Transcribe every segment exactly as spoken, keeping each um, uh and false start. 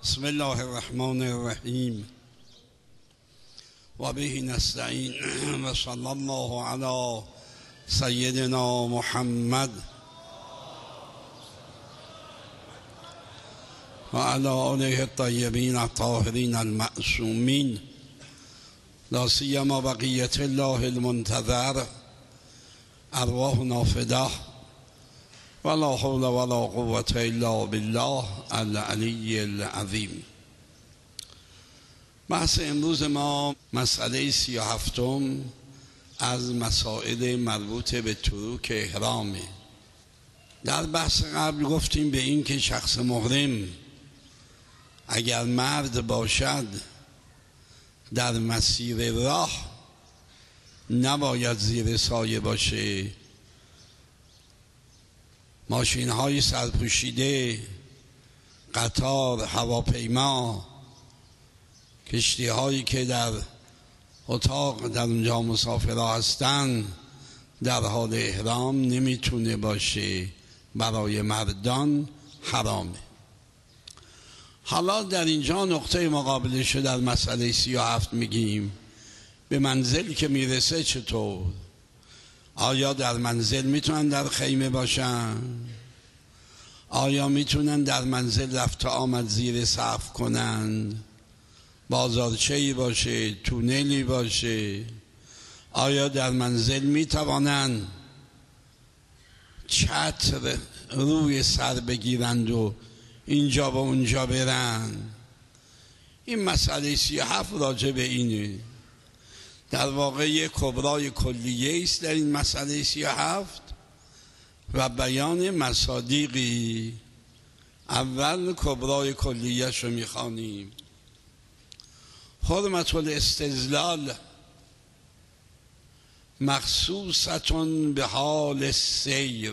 بسم الله الرحمن الرحیم و به نستعین و صلی الله علی سیدنا محمد و علی آله الطیبین الطاهرین المعصومین لا سیما بقیة الله المنتظر ارواحنا فداه ولا حول ولا قوة الا بالله العلی العظیم. بحث امروز ما مسئله سی و هفتم از مسائل مربوط به تروک احرامه. در بحث قبل گفتیم به این که شخص محرم اگر مرد باشد در مسیر راه نباید زیر سایه باشه. ماشین های سرپوشیده، قطار، هواپیما، کشتی هایی که در اتاق در اونجا مسافرها هستن در حال احرام نمیتونه باشه، برای مردان حرامه. حالا در اینجا نقطه مقابلش در مسئله سی و هفت میگیم به منزل که میرسه چطور؟ آیا در منزل میتونن در خیمه باشن؟ آیا میتونن در منزل رفت آمد زیر سقف کنن؟ بازارچه‌ای باشه، تونلی باشه؟ آیا در منزل میتوانن چتر روی سر بگیرند و اینجا و اونجا برن؟ این مسئله سی و هفت راجع به اینه. در واقع یک کبرای کلیه است در این مسئله سی و هفت و بیان مصادیقی. اول کبرای کلیه شو میخوانیم. حرمت الاستظلال مخصوصتون به حال سیر،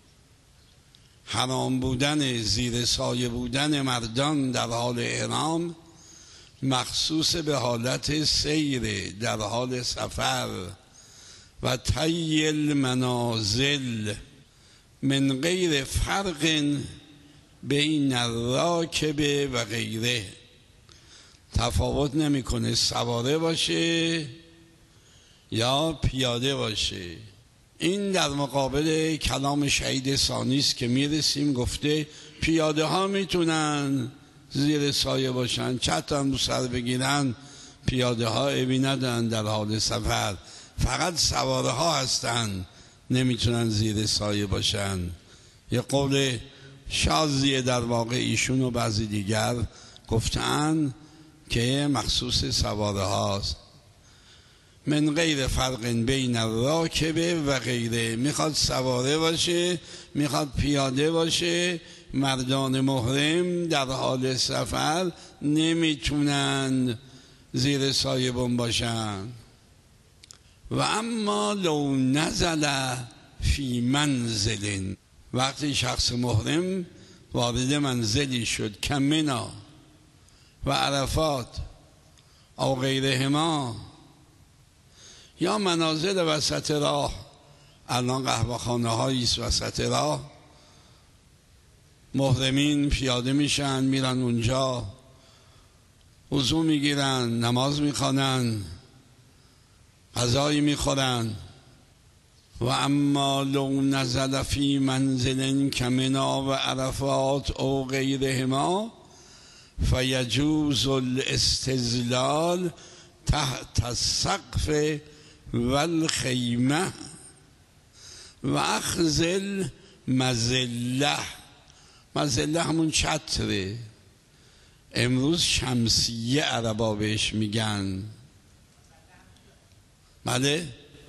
حرام بودن زیر سایه بودن مردان در حال احرام مخصوص به حالت سیر، در حال سفر. و طی المنازل من غیر فرق بین الراکب و غیره، تفاوت نمیکنه سواره باشه یا پیاده باشه. این در مقابل کلام شهید ثانی است که میرسیم. گفته پیاده ها میتونن زیر سایه باشن، چتر هم رو سر بگیرن، پیاده ها عیبی ندارن در حال سفر، فقط سواره ها هستن نمیتونن زیر سایه باشن. یه قول شاذیه در واقع ایشون و بعضی دیگر گفتن که مخصوص سواره هاست. من غیر فرق بین الراکب و غیره، میخواد سواره باشه میخواد پیاده باشه، مردان محرم در حال سفر نمیتونن زیر سایه بون باشن. و اما لو نزل فی منزل، وقتی شخص محرم وارد منزلی شد که منا و عرفات او غیرهما، یا منازل وسط راه، الان قهوه خانه هایی است وسط راه، محرمین پیاده میشن میرن اونجا، وضو میگیرن، نماز میخوانن، غذایی میخورن. و اما لو نزل فی منزل کمنا و عرفات او غیرهما فیجوز الاستظلال تحت السقف والخیمه و اخذ المظله. مظله همون چتره، امروز شمسیه عربا بهش میگن. بله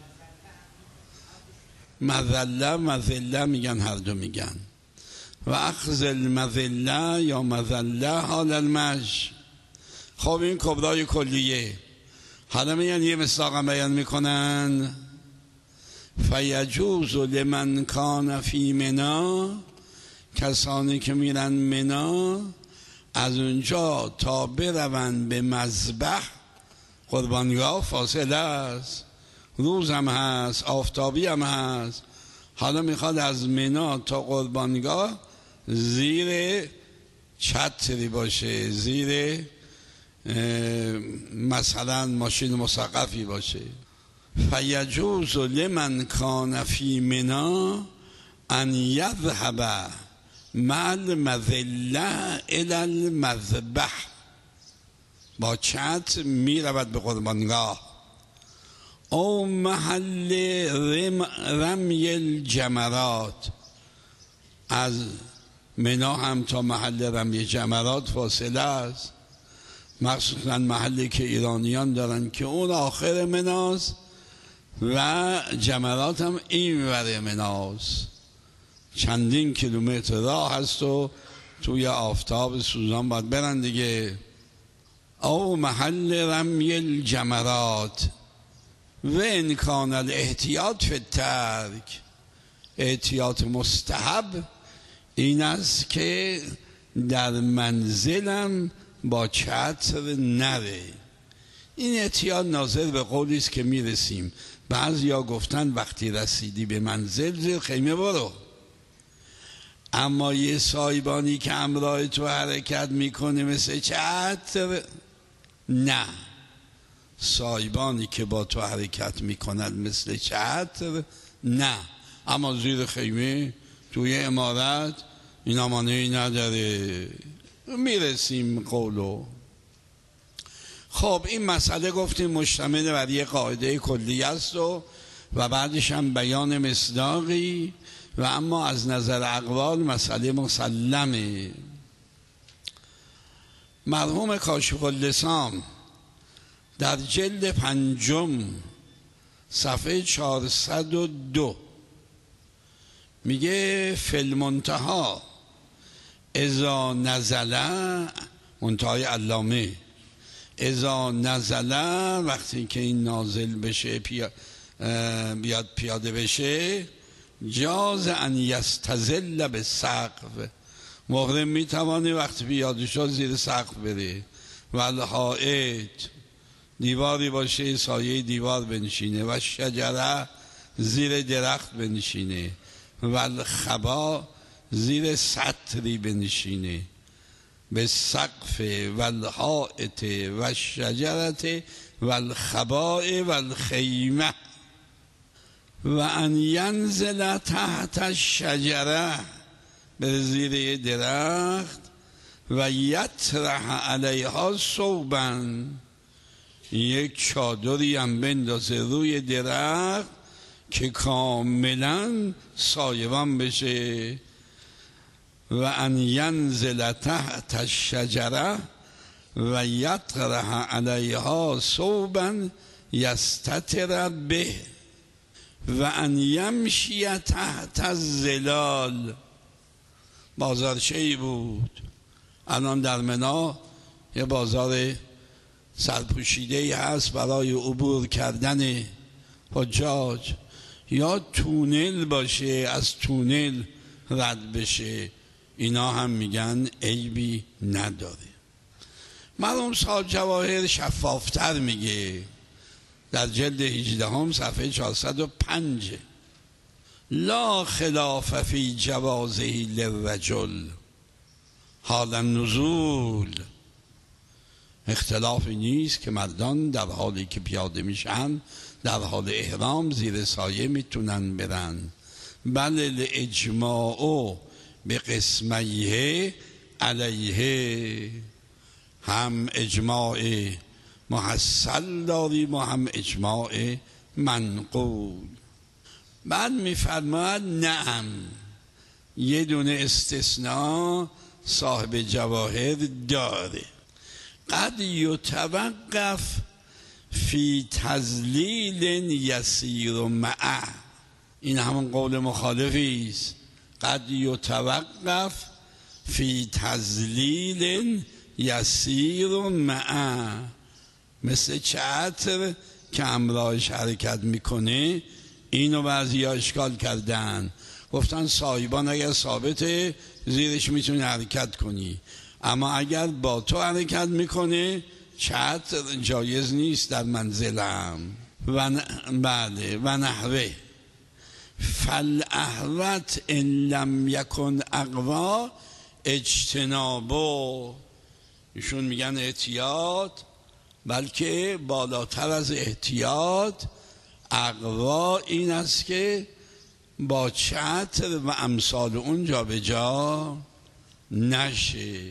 مظله مظله میگن، هر دو میگن. و اخذ المظله یا مظله حال المشی. خب این کبرای کلیه. حالا میگن یه مصداق هم بیان میکنن. فیجوز لمن کان فی منا، کسانی که میرن منا از اونجا تا برون به مذبح، قربانگاه فاصله است، روز هم هست، آفتابی هم هست. حالا میخواد از منا تا قربانگاه زیر چتری باشه، زیر مثلا ماشین مسقفی باشه. فیجوز لمن کان فی منی ان یذهب مع المذله الی المذبح. با چتر می رود به قربانگاه. او محل رم رمی الجمرات، از منا هم تا محل رمی جمرات فاصله است، مخصوصا محلی که ایرانیان دارن که اون آخر مناست و جمرات هم این ور مناست، چندین کیلومتر راه هست و توی آفتاب سوزان باید برن دیگه. او محل رمی الجمرات و امکان الاحتیاط فی الترک. احتیاط مستحب این است که در منزلم با چتر نره. این احتیاط ناظر به قولی است که میرسیم. بعضیا گفتن وقتی رسیدی به منزل زیر خیمه برو، اما یه سایبانی که همراه تو حرکت میکنه مثل چتر، نه، سایبانی که با تو حرکت میکنند مثل چتر نه، اما زیر خیمه توی عمارت اینا مانعی نداره. میرسیم قولو. خب این مسئله گفتیم مشتمل بر یه قاعده کلی است و و بعدش هم بیان مصداقی، و اما از نظر اقوال مسئله مسلمه. مرحوم کاشف اللسان در جلد پنجم صفحه چهارصد و دو میگه فی المنتهی اذا نزل، منتهای علامه، اذا نزل وقتی که این نازل بشه پیا بیاد پیاده بشه، جاز ان یستظل بالسقف، محرم میتوانه وقتی پیاده شد زیر سقف بره. و الحائط، دیواری باشه سایه دیوار بنشینه. و شجره، زیر درخت بنشینه. و الخبا، زیر سطری بنشینه. به سقف و الحائط و شجرت و الخباء و الخیمه. و ان ینزل تحت الشجره، به زیر درخت. و یطرح علیها ثوبا، یک چادری هم بندازه روی درخت که کاملا سایبان بشه. و ان ینزل تحت الشجره و یطرح علیها ثوبا یستتر به. و ان یمشی تحت الظلال. بازارچه‌ای بود، الان در منی یه بازار سرپوشیده‌ای هست برای عبور کردن حجاج، یا تونل باشه از تونل رد بشه، اینا هم میگن عیبی نداره. مرحوم صاحب جواهر شفافتر میگه در جلد هجدهم صفحه چهارصد و پنج، لا خلاف فی جوازه للرجل حال النزول. اختلافی نیست که مردان در حالی که پیاده میشن در حال احرام زیر سایه میتونن برن. بل الاجماع به قسمیه علیه، هم اجماع محصل داریم و هم اجماع منقول. بعد میفرماید نعم، یه دونه استثناء صاحب جواهر داره. قد یتوقف فی تذلیل یسیر معه، این همون قول مخالفی است. قد یتوقف فی تذلیل یسیر معه، مثل چتر که همراهش حرکت میکنه. اینو بعضی ها اشکال کردن، گفتن سایبان اگر ثابته زیرش میتونی حرکت کنی، اما اگر با تو حرکت میکنه چتر جایز نیست در منزلم. و بله و نحوه فالاحوط ان لم یکن اقوا اجتنابو، ایشون میگن احتیاط، بلکه بالاتر از احتیاط اقوا این است که با چتر و امثال اون جا به جا نشه.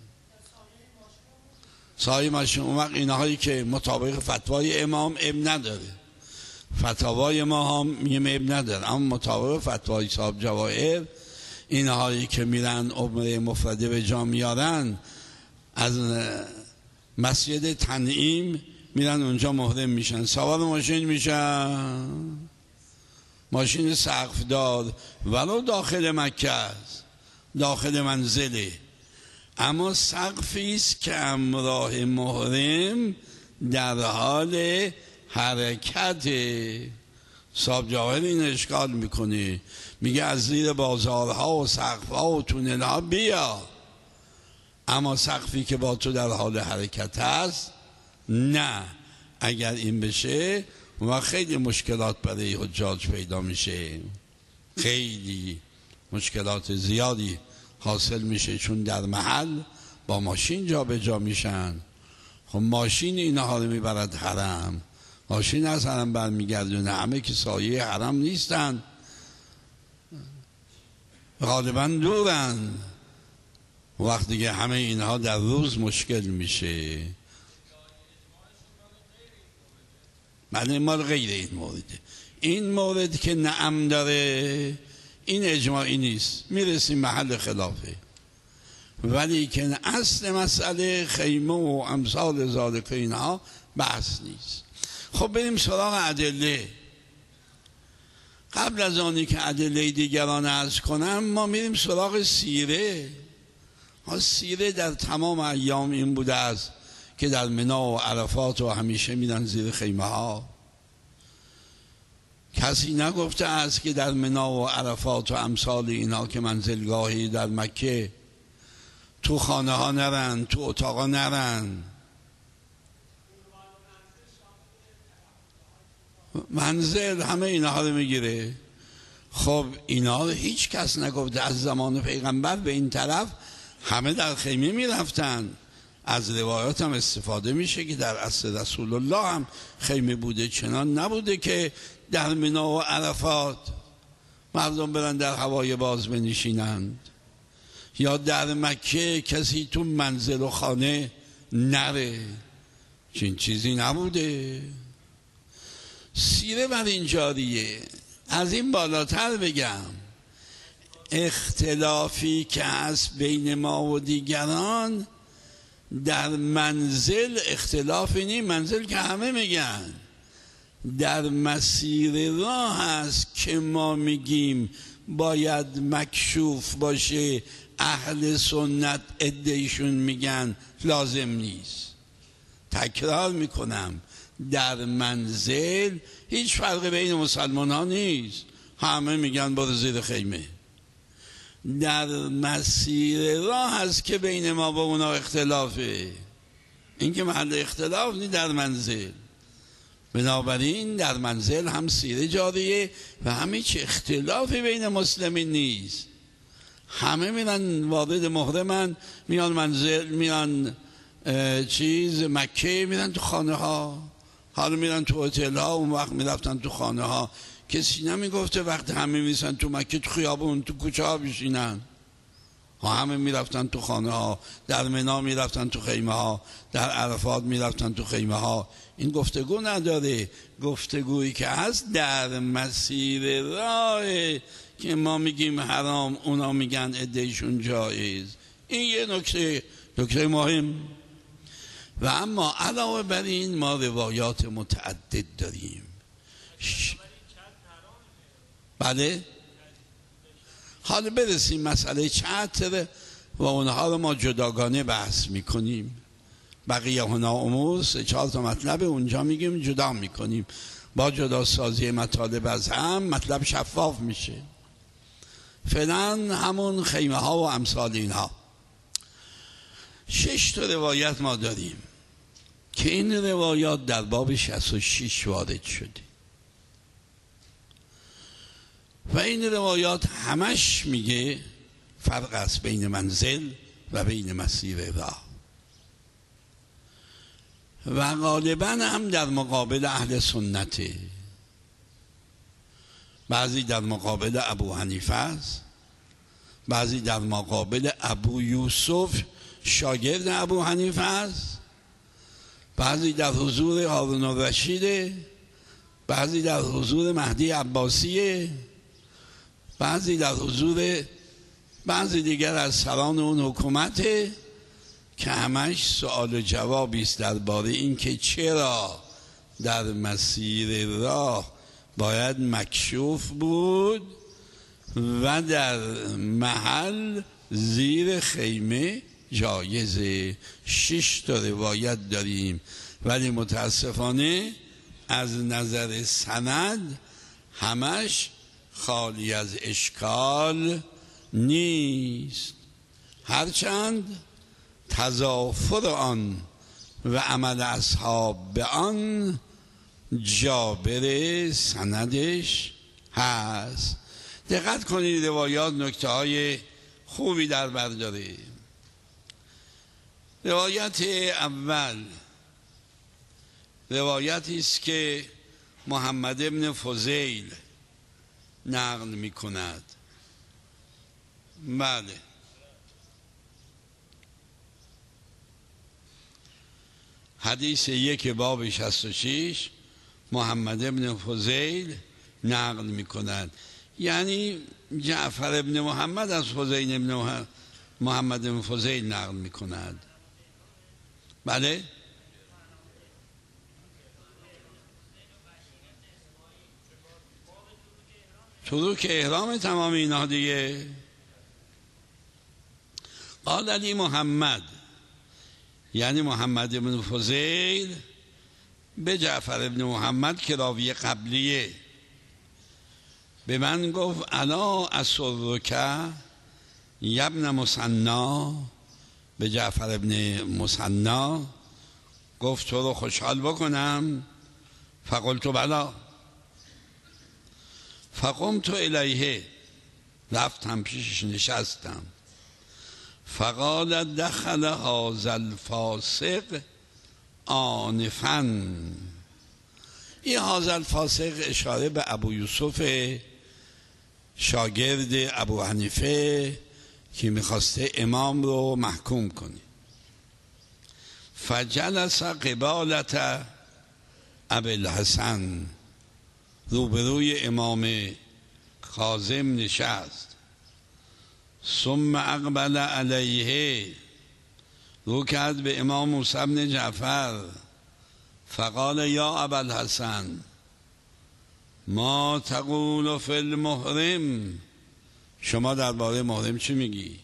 سایه ماشین اون وقت اینهایی که مطابق فتوای امام اب نداره، فتاوای ما هم میگه اب نداره، اما مطابق فتوای صاحب جواهر اینهایی که میرن عمره مفرده به جا میارن از مسجد تنعیم میرن اونجا محرم میشن، سوار ماشین میشن، ماشین سقف دار ولو داخل مکه است، داخل منزله، اما سقفی است که همراه محرم در حال حرکت. صاحب جواهر این اشکال میکنه، میگه از زیر بازارها و سقفها و تونلها بیا، اما سقفی که با تو در حال حرکت هست نه. اگر این بشه و خیلی مشکلات برای حجاج پیدا میشه، خیلی مشکلات زیادی حاصل میشه، چون در محل با ماشین جا به جا میشن. خب ماشین اینها رو میبرد حرم، ماشین از حرم برمیگردونه، همه که سایه حرم نیستن، غالبا دورن، وقتی دیگه همه اینها در روز مشکل میشه. بله مال غیر این مورده. این مورد که نعم داره این اجماعی نیست، میرسیم محل خلافه، ولی که اصل مسئله خیمه و امثال ذالک اینها بحث نیست. خب بریم سراغ ادله. قبل از آنی که ادله دیگران عرض کنم ما میریم سراغ سیره. سیره در تمام ایام این بوده است که در منا و عرفات و همیشه میرن زیر خیمه ها. کسی نگفته است که در منا و عرفات و امثال اینها که منزلگاهی در مکه تو خانه ها نرن، تو اتاقا نرن. منزل همه اینها رو میگیره. خب اینا رو هیچ کس نگفته. از زمان پیغمبر به این طرف همه در خیمه میرفتن. از روایات هم استفاده میشه که در عصر رسول الله هم خیمه بوده، چنان نبوده که در منا و عرفات مردم برن در هوای باز بنشینند، یا در مکه کسی تو منزل و خانه نره، چین چیزی نبوده. سیره بر این جاریه. از این بالاتر بگم اختلافی که هست بین ما و دیگران در منزل اختلافی نیست، منزل که همه میگن، در مسیر راه هست که ما میگیم باید مکشوف باشه، اهل سنت ادعیشون میگن لازم نیست. تکرار میکنم در منزل هیچ فرق بین مسلمان ها نیست، همه میگن برو زیر خیمه. در مسیر راه هست که بین ما با اونا اختلافه، این که محل اختلاف نیست در منزل. بنابراین در منزل هم سیره جاریه و همه چه اختلافی بین مسلمین نیست. همه میرن وارد محرمن، میان منزل، میان چیز مکه، میرن تو خانه ها، حالا میرن تو هتل ها، اون وقت میرفتن تو خانه ها. کسی نمیگفته وقت همه میرسن تو مکه تو خیابون تو کوچه ها بشینن، همه میرفتن تو خانه ها. در منا میرفتن تو خیمه ها، در عرفات میرفتن تو خیمه ها. این گفتگو نداره. گفتگویی که هست در مسیر راه که ما میگیم حرام، اونا میگن ادعیشون جایز. این یه نکته نکته مهم. و اما علاوه بر این ما روایات متعدد داریم. ش... بله حالا برسیم مسئله چتر و اونها رو ما جداگانه بحث میکنیم. بقیه هنا امور سه چهار تا مطلب اونجا میگیم جدا میکنیم. با جدا سازی مطالب از هم مطلب شفاف میشه. فعلا همون خیمه ها و امثال اینها. شش تا روایت ما داریم که این روایات در باب شصت و شش وارد شده و این روایات همش میگه فرق است بین منزل و بین مسیر راه. و غالبا هم در مقابل اهل سنته، بعضی در مقابل ابو حنیفه است، بعضی در مقابل ابو یوسف شاگرد ابو حنیفه است، بعضی در حضور هارون الرشید، بعضی در حضور مهدی عباسیه، بعضی در حضور بعضی دیگر از سران اون حکومته که همش سوال و جوابی است درباره این که چرا در مسیر راه باید مکشوف بود و در محل زیر خیمه جایزه. شش تا روایت داریم ولی متاسفانه از نظر سند همش خالی از اشکال نیست، هرچند تضافر آن و عمل اصحاب به آن جابر سندش هست. دقت کنید روایات نکته های خوبی در بر داره. روایت اول روایتی است که محمد ابن فضیل نقل می کند. بله، حدیث یک باب شصت و شش محمد ابن فضیل نقل می کند، یعنی جعفر ابن محمد از فضیل ابن محمد ابن فضیل نقل می کند. بله، تروک احرام تمام اینا دیگه. قال علی محمد، یعنی محمد ابن فضیل به جعفر ابن محمد که راوی قبلیه، به من گفت الا اسرک یبن مثنا، به جعفر ابن مثنا گفت تو رو خوشحال بکنم. فقلت بلا، فقمت الیه، رفتم پیشش نشستم. فقال دخل هذا الفاسق آنفا، این هذا الفاسق اشاره به ابو یوسف شاگرد ابو حنیفه که میخواسته امام رو محکوم کنه. فجلس قبالت ابی الحسن، روبروی امام کاظم نشست. ثم اقبل علیه، رو کرد به امام موسی بن جعفر. فقال یا ابا الحسن ما تقول فی المحرم، شما درباره محرم چی میگی؟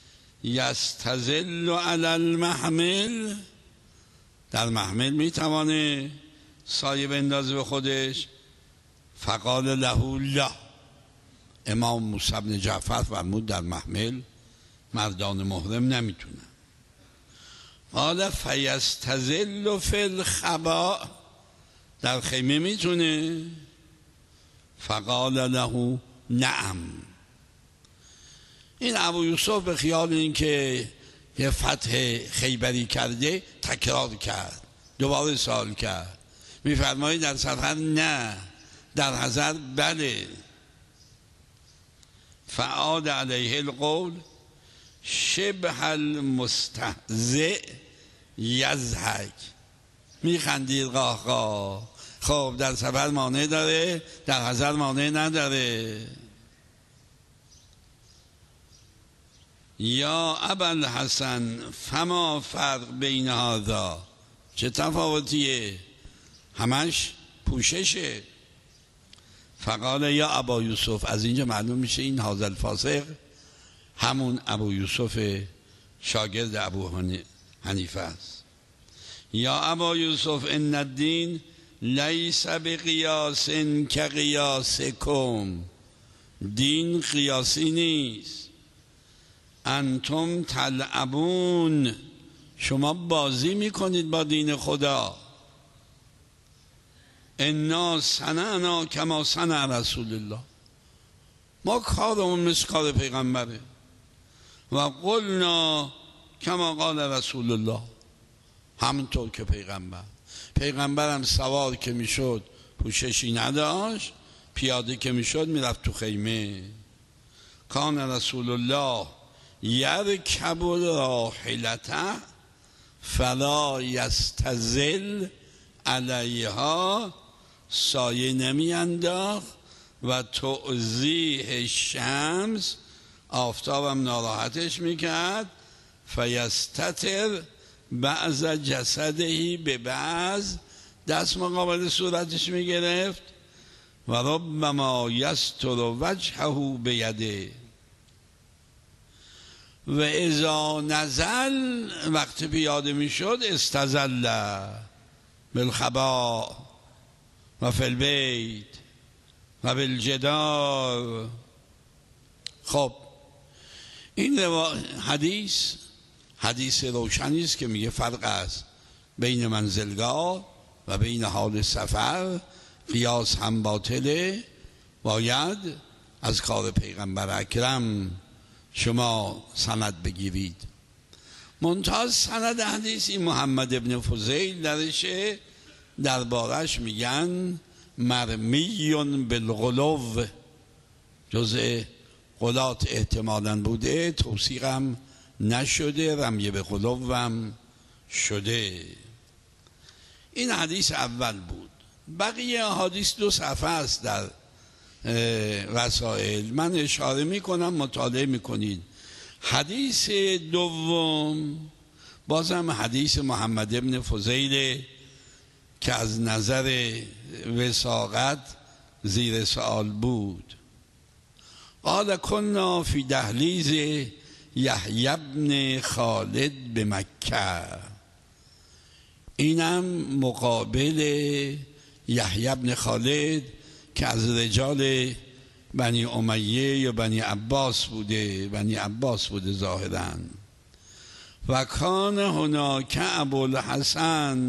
یستظل علی المحمل، در محمل میتوانه سایه بندازه به خودش؟ فقال له لا، امام موسی بن جعفر فرمود در محمل مردان محرم نمیتونن. قال فیستظل فی الخباء، در خیمه میتونه؟ فقال له نعم. این ابو یوسف به خیال این که یه فتح خیبری کرده تکرار کرد، دوباره سوال کرد. میفرمایید در سفر نه، در حضر بله. فعاد علیه القول شبه المستهزئ یضحک، میخندید قاه قاه. خب در سفر مانع داره، در حضر مانع نداره. یا ابا الحسن فما فرق بین هذا، چه تفاوتیه؟ همش پوششه. فقال یا ابا یوسف، از اینجا معلوم میشه این هذا الفاسق همون ابو یوسف شاگرد ابو حنیفه است. یا ابا یوسف ان الدین لیس بقیاس کقیاسکم، دین قیاسی نیست. انتم تلعبون، شما بازی میکنید با دین خدا. انا صنعنا کما صنع رسول الله، ما کارمون مثل کار پیغمبره. و قلنا کما قال رسول الله، همونطور که پیغمبر پیغمبرم سوار که میشد پوششی نداشت، پیاده که میشد میرفت تو خیمه. کان رسول الله یرکب راحلته فلا یستظل علیها، سایه نمی انداخت و تعزیه شمس، آفتابم ناراحتش میکرد. فیستتر بعض جسدهی به بعض، دست مقابل صورتش میگرفت. و ربما یستر وجهه بیده. و اذا نزل، وقت پیاده میشد، استظل بالخباء و فی البیت و بالجدار. خب این حدیث حدیث روشنی است که میگه فرق است بین منزلگاه و بین حال سفر. قیاس هم باطله، باید از کار پیغمبر اکرم شما سند بگیرید. منتها سند حدیثی محمد ابن فضیل درشه، دربارش میگن مرمیون بالغلو، جزء غلات احتمالاً بوده، توثیقم نشده، رمیه به غلوم شده. این حدیث اول بود. بقیه حدیث دو صفحه است در رسائل، من اشاره میکنم مطالعه میکنید. حدیث دوم بازم حدیث محمد ابن فضیل که از نظر وثاقت زیر سوال بود. قال کنا فی دهلیز یحیی بن خالد به مکه. اینم مقابل یحیی بن خالد که از رجال بنی امیه یا بنی عباس بوده، بنی عباس بوده ظاهراً. و کان هناک ابوالحسن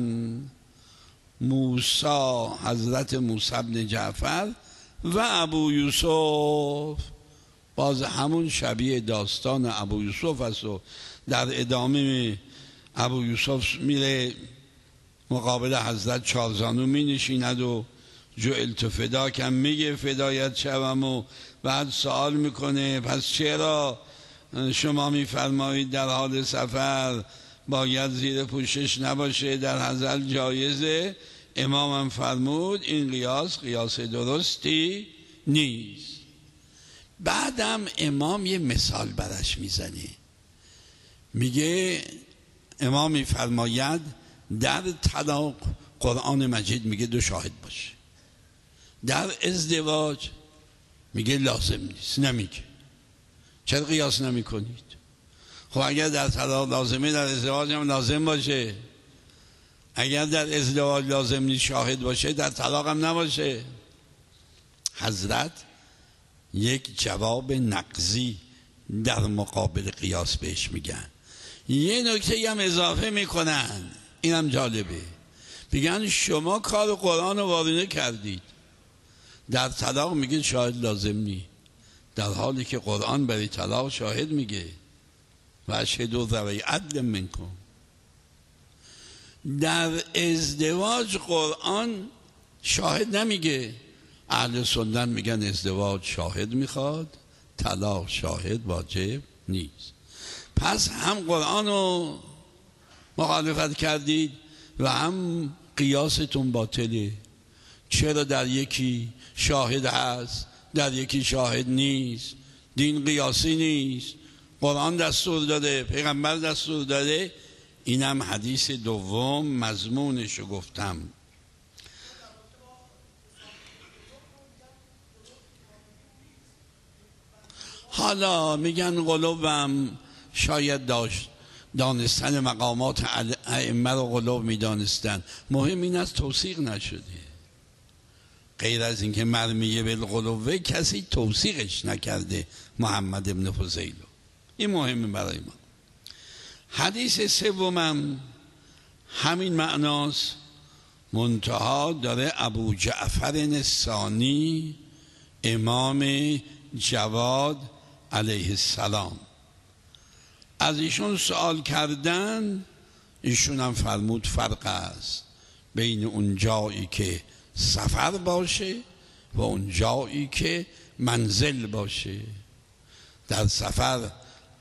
موسی، حضرت موسی بن جعفر و ابو یوسف، باز همون شبیه داستان ابو یوسف است و در ادامه ابو یوسف میره مقابل حضرت چارزانو می نشیند و جعلت فداکم میگه فدایت شوم، و بعد سوال میکنه پس چرا شما میفرمایید در حال سفر باید زیر پوشش نباشه، در حضر جایزه؟ امامم فرمود این قیاس قیاس درستی نیست. بعدم امام یه مثال برش میزنه، میگه امام میفرماید در طلاق قرآن مجید میگه دو شاهد باشه، در ازدواج میگه لازم نیست، نمیگه. چرا قیاس نمی کنید؟ خب اگر در طلاق لازمه در ازدواج هم لازم باشه، اگر در ازدواج لازم نیست شاهد باشه در طلاق هم نباشه. حضرت یک جواب نقضی در مقابل قیاس بهش میگن. یه نکته هم اضافه میکنن، اینم جالبه، میگن شما کار قرآن رو وارونه کردید، در طلاق میگه شاهد لازم نی، در حالی که قرآن برای طلاق شاهد میگه و اشهدوا ذوی عدل منکم. در ازدواج قرآن شاهد نمیگه، اهل سنت میگن ازدواج شاهد میخواد، طلاق شاهد واجب نیست. پس هم قرآن رو مخالفت کردید و هم قیاستون باطله. چرا در یکی شاهد هست در یکی شاهد نیست؟ دین قیاسی نیست، قرآن دستور داده، پیغمبر دستور داده. اینم حدیث دوم مضمونشو گفتم. حالا میگن قلوبم شاید داشت دانستن مقامات ائمه رو قلوب میدانستن، مهم این است توثیق نشده. غیر از اینکه مرمیه بالقلوبه کسی توثیقش نکرده محمد ابن فضیل، این مهمه برای ما. حدیث سومم همین معناست، منتها داره ابو جعفر الثانی امام جواد علیه السلام از ایشون سوال کردن، ایشون هم فرمود فرق است بین اون جایی که سفر باشه و اون جایی که منزل باشه. در سفر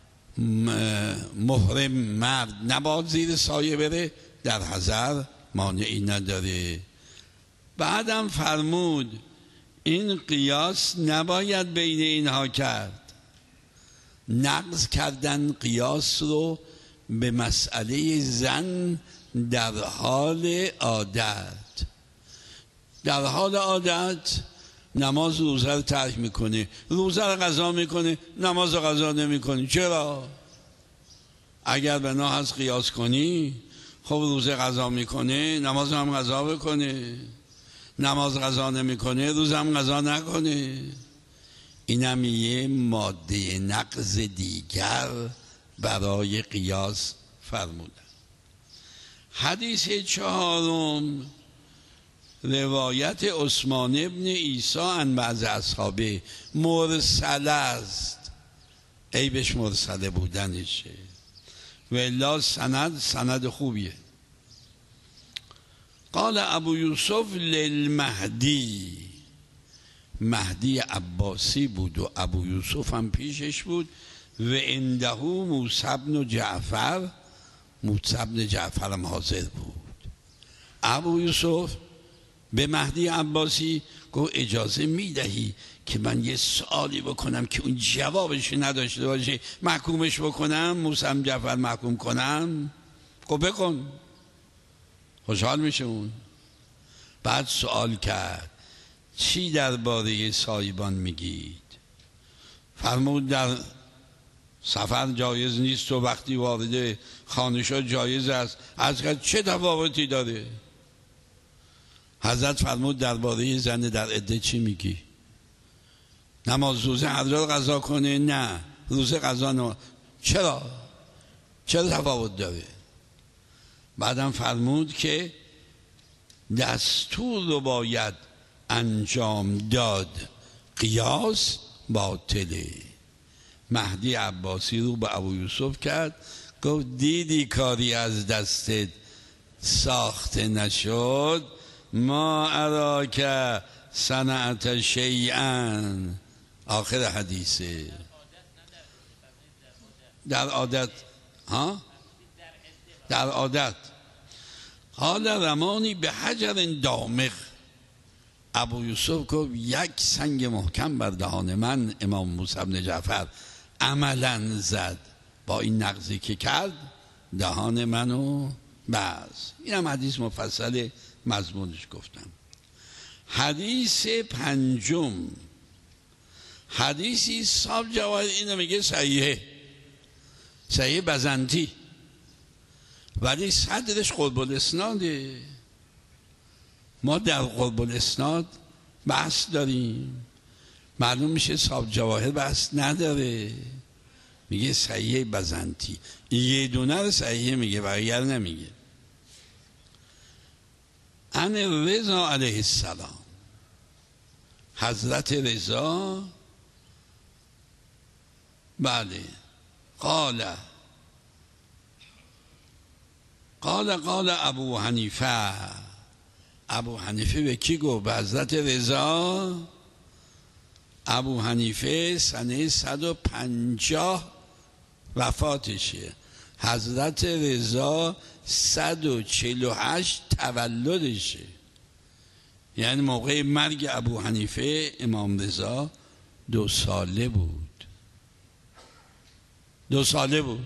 محرم مرد نباید زیر سایه بره، در حضر مانعی نداره. بعدم فرمود این قیاس نباید بین اینها کرد. نقض کردن قیاس رو به مسئله زن در حال عادت. در حال عادت نماز روزه رو ترک میکنه، روزه رو قضا میکنه، نماز رو قضا نمیکنه. چرا؟ اگر بنا هست قیاس کنی، خب روزه قضا میکنه، نماز هم قضا بکنه، نماز قضا نمیکنه، روزه هم قضا نکنه. اینم یه ماده نقض دیگر برای قیاس فرمودن. حدیث چهارم روایت عثمان ابن عیسی عن بعض اصحابه، مرسل است، عیبش مرسله بودنشه و الا سند سند خوبیه. قال ابو یوسف للمهدی، مهدی عباسی بود و ابو یوسف هم پیشش بود و عنده موسی بن جعفر، موسی بن جعفر هم حاضر بود. ابو یوسف به مهدی عباسی گفت اجازه میدهی که من یه سوالی بکنم که اون جوابش نداشته باشه، محکومش بکنم، موسی بن جعفر محکوم کنم؟ گفت بکن. خوشحال میشه اون. بعد سوال کرد چی درباره سایبان میگید؟ فرمود در سفر جایز نیست و وقتی وارد خانه شد جایز است. از کرد چه تفاوتی داره؟ حضرت فرمود درباره زن در عده چی میگی؟ نماز روزه حضرت قضا کنه؟ نه، روزه قضا نه. چرا؟ چرا تفاوت داره؟ بعدم فرمود که دستور رو باید انجام داد، قیاس باطله. مهدی عباسی رو به ابو یوسف کرد، گفت دیدی کاری از دستت ساخته نشد؟ ما اراک صنعت شیئا. آخر حدیثه. در عادت ها؟ در عادت. حال رمانی به حجر دامغ، ابو یوسف گفت یک سنگ محکم بر دهان من امام موسی بن جعفر عملا زد، با این نقضی که کرد دهان منو بس. این هم حدیث مفصل مضمونش گفتم. حدیث پنجم، حدیثی صاحب جواهر اینو میگه صحیحه، صحیح بزنتی، ولی صدرش قرب الاسناده. ما در قرب الاسناد بحث داریم، معلوم میشه صاحب جواهر بحث نداره، میگه صحیح بزنتی. یه دونه رو صحیح میگه، بقیه نمیگه. ان رضا علیه السلام، حضرت رضا بله قال قال قال ابو حنیفه، ابو حنیفه به کی گفت؟ به حضرت رضا. ابو حنیفه سنه صد و پنجاه وفاتشه، حضرت رضا صد و چهل و هشت تولدشه، یعنی موقع مرگ ابو حنیفه امام رضا دو ساله بود. دو ساله بود.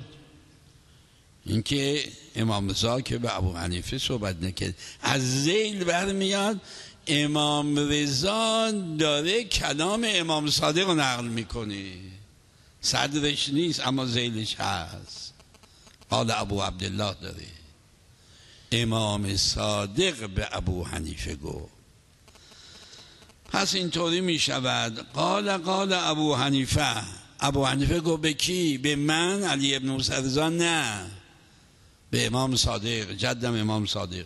اینکه امام رضا که به ابو حنیفه صحبت نکرد، از ذیل برمیاد امام رضا داره کلام امام صادق رو نقل میکنه، صدرش نیست اما ذیلش هست. قال ابو عبدالله داره، امام صادق به ابو حنیفه گفت. پس اینطوری می شود قال قال ابو حنیفه، ابو حنیفه گفت به کی؟ به من علی ابن موسی رضا؟ نه، به امام صادق، جدم امام صادق.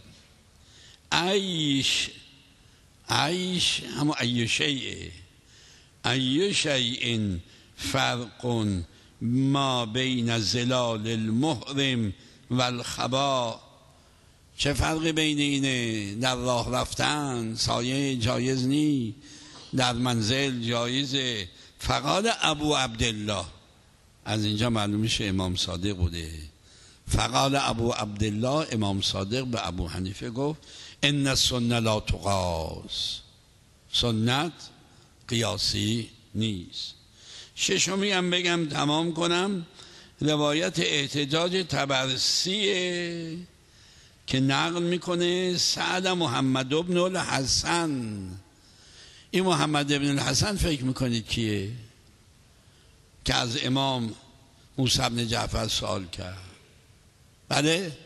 عیش عیش همون ای شیء، ای شیء فرق ما بین زلال المحرم و الخبا. چه فرقی بین اینه؟ در راه رفتن سایه جایز نی، در منزل جایزه. فقال ابو عبدالله، از اینجا معلوم میشه امام صادق بوده. فقال ابو عبدالله، امام صادق به ابو حنیفه گفت ان السنه لا تقاس، سنت قیاسی نیست. ششمی هم بگم تمام کنم، روایت احتجاج طبرسیه که نقل میکنه سعد محمد ابن الحسن. این محمد ابن الحسن فکر میکنید کیه؟ که از امام موسی بن جعفر سوال کرد. بله،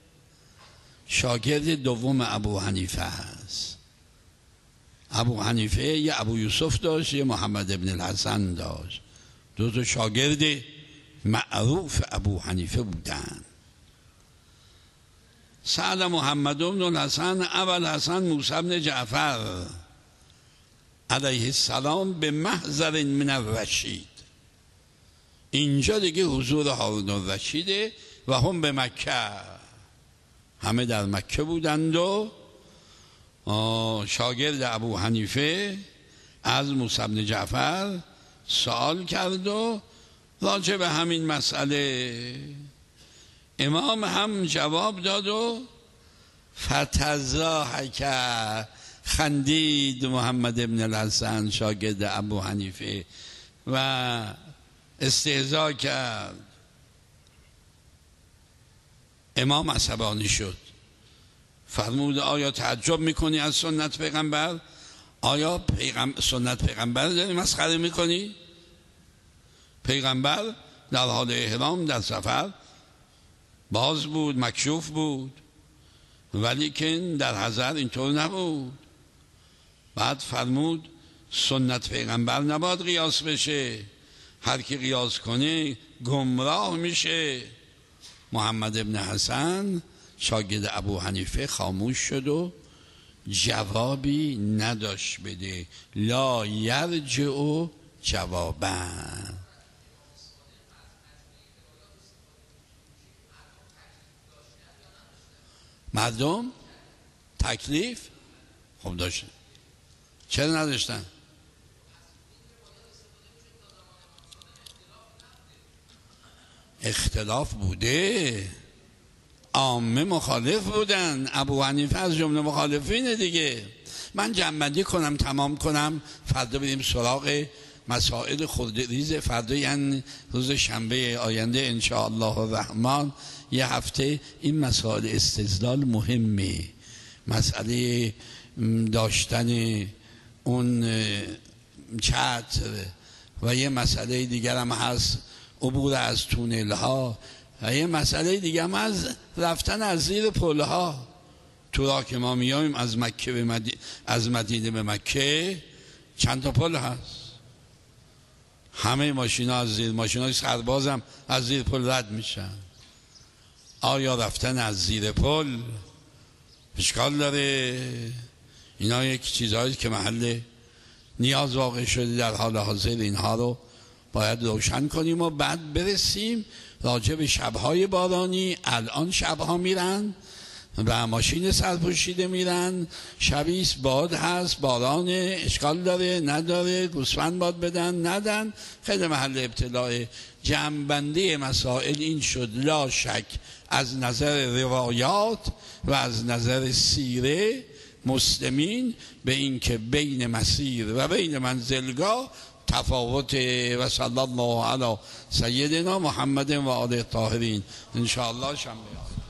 شاگرد دوم ابو حنیفه است. ابو حنیفه یه ابو یوسف داشت، یه محمد ابن الحسن داشت. دو تا شاگرد معروف ابو حنیفه بودن. سعد محمد بن الحسن اول حسن موسی بن جعفر علیه السلام به محضر من الرشید. اینجا دیگه حضور هارون الرشیده و هم به مکه، همه در مکه بودند و شاگرد ابو حنیفه از موسی بن جعفر سوال کرد و راجع به همین مسئله امام هم جواب داد و فتضاحک، خندید محمد ابن الحسن شاگرد ابو حنیفه و استهزا کرد. امام عصبانی شد، فرمود آیا تعجب میکنی از سنت پیغمبر؟ آیا پیغمبر سنت پیغمبر داری مسخره میکنی؟ پیغمبر در حال احرام در سفر باز بود، مکشوف بود، ولی که در حضر اینطور نبود. بعد فرمود سنت پیغمبر نباید قیاس بشه، هر کی قیاس کنه گمراه میشه. محمد ابن حسن شاگرد ابو حنیفه خاموش شد و جوابی نداشت بده. لا یرجع جوابا. مردم تکلیف خب داشتن، چرا نداشتن؟ اختلاف بوده، عامه مخالف بودن، ابو حنیفه از جمله مخالفینه دیگه. من جمع‌بندی کنم تمام کنم، فردا بریم سراغ مسائل خردریز. فردا یعنی روز شنبه آینده ان شاء الله الرحمن یه هفته این مسائل استدلال مهمه. مسئله داشتن اون چتر و یه مسئله دیگر هم هست عبور از تونل ها و یه مسئله دیگه هم از رفتن از زیر پل ها. تو راه که ما میایم از مکه به مدینه، از مدینه به مکه چند تا پل هست، همه ماشینا از زیر، ماشینای سرباز هم از زیر پل رد میشن. آیا رفتن از زیر پل اشکال داره؟ اینا یک چیزهایی که محل نیاز واقع شده در حال حاضر، اینها رو باید روشن کنیم و بعد برسیم راجع به شبهای بارانی. الان شبها میرن و ماشین سرپوشیده میرن، شبیست باد هست، باران، اشکال داره نداره، گوسفند باد بدن ندن، خیلی محل ابتلاع. جمع‌بندی مسائل این شد لا شک از نظر روایات و از نظر سیره مسلمین به این که بین مسیر و بین منزلگاه تفاوت. و صلی الله علی سیدنا محمد و آله الطاهرین. ان شاء الله شنبه